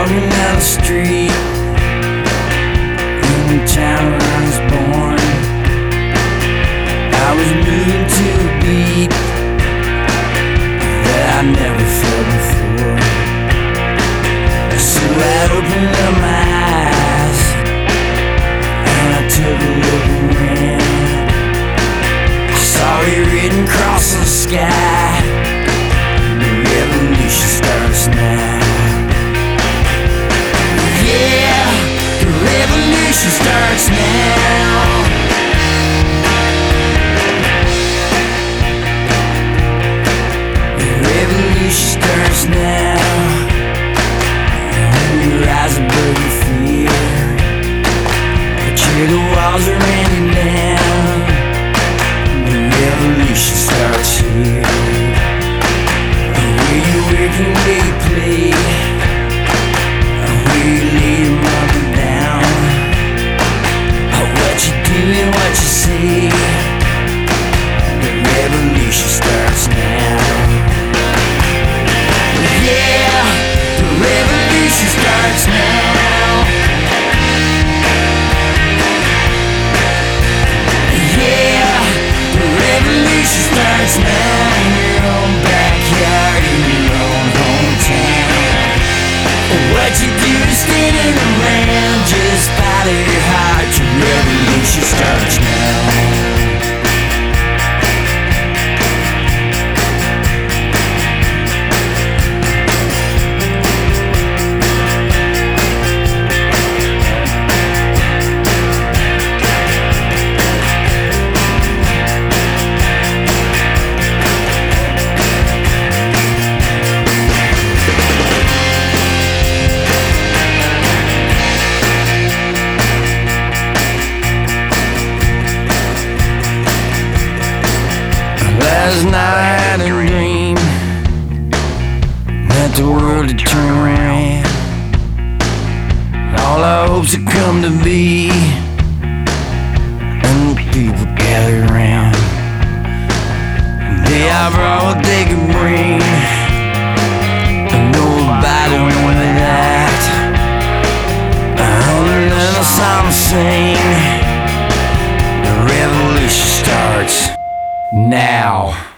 walking down the street in the town where I was born. I was moving to a beat that I never felt before. So I opened up my eyes and I took a look around. I saw it written across the sky: the revolution starts now. Yeah, the revolution starts now. The revolution starts now. When you rise above your fear, but the walls are raining down. The revolution starts here. Where you work and where you play, where you lay your mother down, what you do and what you say. The revolution starts now. Yeah, the revolution starts now. Yeah, the revolution starts now. In your own backyard, in your own hometown. What you do to stand around, just follow your heart. The revolution starts now. Last night I had a dream that the world had turned around. All our hopes had come to be, and the people gathered around. They all brought what they could bring, and nobody knew that. And then a song sing. The revolution starts now.